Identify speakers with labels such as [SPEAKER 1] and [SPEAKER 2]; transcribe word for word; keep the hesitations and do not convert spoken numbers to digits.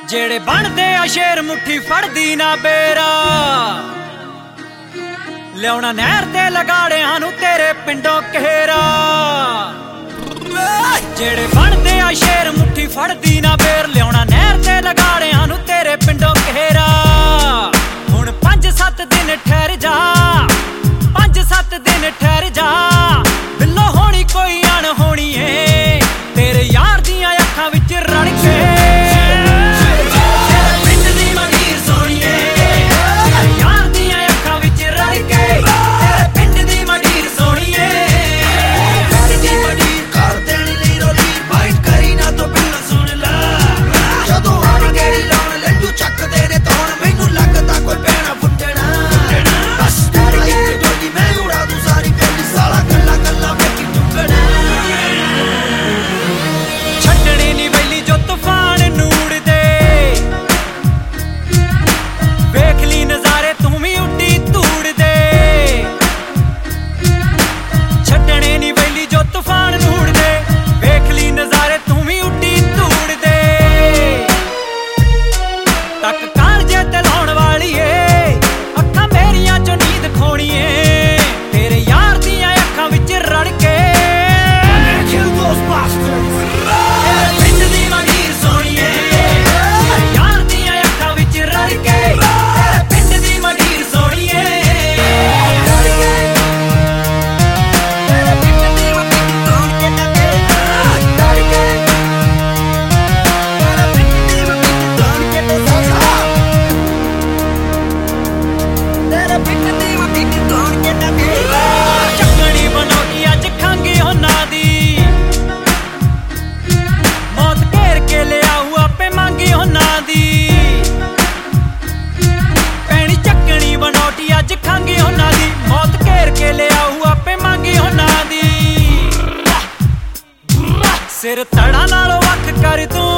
[SPEAKER 1] जेड़े बनदे आ शेर मुट्ठी फड़दी ना बेरा लियाउणा नहर ते लगाड़ियां नूं तेरे पिंडों घेरा। जेड़े बनदे आ शेर मुट्ठी फड़दी ना बेर लियाउणा नहर ते लगाड़ियां नूं तेरे पिंडों घेरा। हुण पंज सत्त दिन ठहर जा, पंज सत्त दिन ठहर जा, बिल्लो होनी कोई अनहोनी है तेरे यार दियां अखां विच रड़ के। सिर तड़ा नालों वख कर तू